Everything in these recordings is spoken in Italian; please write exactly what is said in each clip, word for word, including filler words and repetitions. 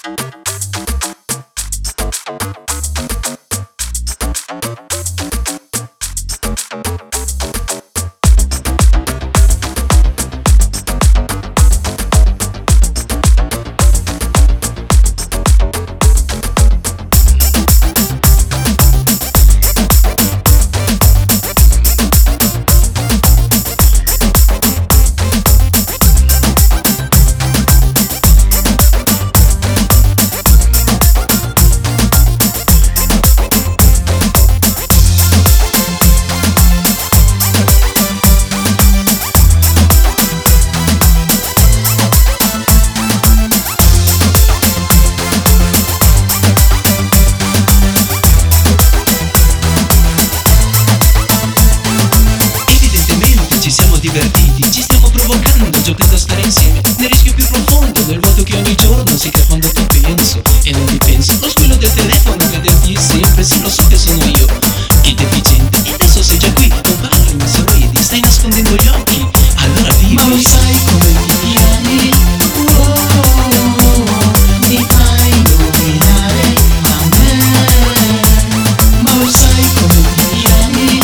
divertiti, ci stiamo provocando, giocando a stare insieme nel rischio più profondo, nel vuoto che ogni giorno si crea quando ti penso e non ti penso. Lo squillo del telefono, vederti sempre, sì lo so che sono io il deficiente, e adesso sei già qui, non parli, mi sorridi, stai nascondendo gli occhi, allora vivi. Ma lo sai come mi ami? Oh, mi fai indovinare a me. Ma lo sai come mi ami?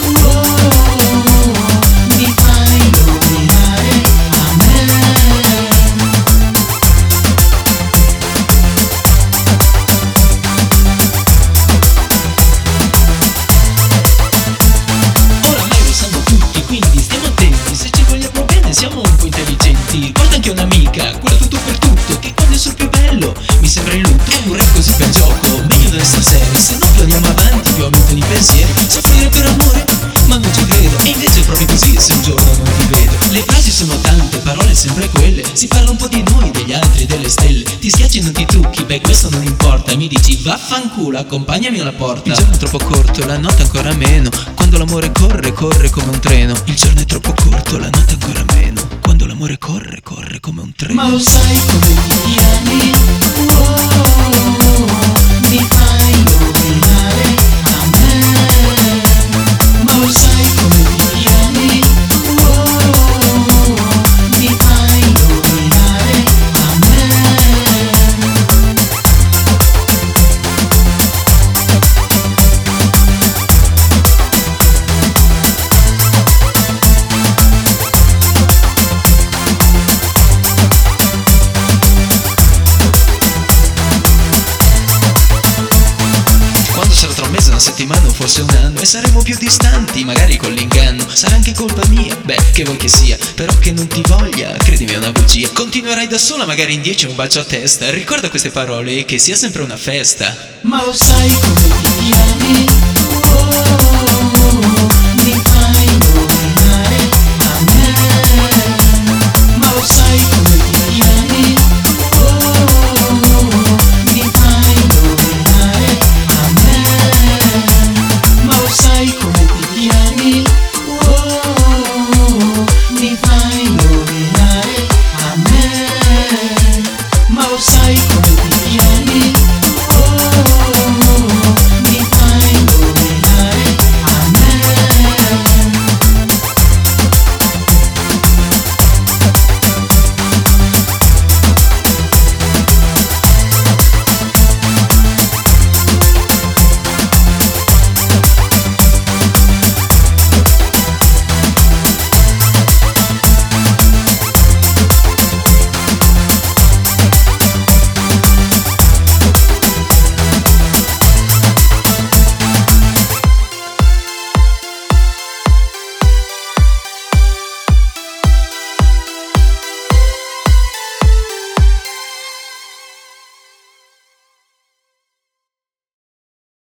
Siamo un po' intelligenti, guarda anche un'amica, quella tutto per tutto, che quando è sul più bello mi sembra in lutto. È un re così per gioco, meglio non essere seri, se no più andiamo avanti più aumentano i pensieri. Soffrire per amore? Ma non ci credo, e invece è proprio così se un giorno non ti vedo. Le frasi sono tante, parole sempre quelle, si parla un po' di noi, degli altri, delle stelle. Ti schiacci e non ti trucchi, beh questo non importa, mi dici vaffanculo, accompagnami alla porta. Il giorno è troppo corto, la notte ancora meno, quando l'amore corre, corre come un treno. Il giorno è troppo corto, la notte ancora meno, quando l'amore corre, corre come un treno. Ma lo sai come mi ami? Oh, mi fai indovinare a me. Ma lo sai come mi ami? Oh, mi fai indovinare a me. Una settimana o forse un anno e saremo più distanti, magari con l'inganno. Sarà anche colpa mia, beh che vuoi che sia, però che non ti voglia, credimi è una bugia. Continuerai da sola, magari in dieci un bacio a testa. Ricorda queste parole e che sia sempre una festa. Ma lo sai come mi ami? Oh,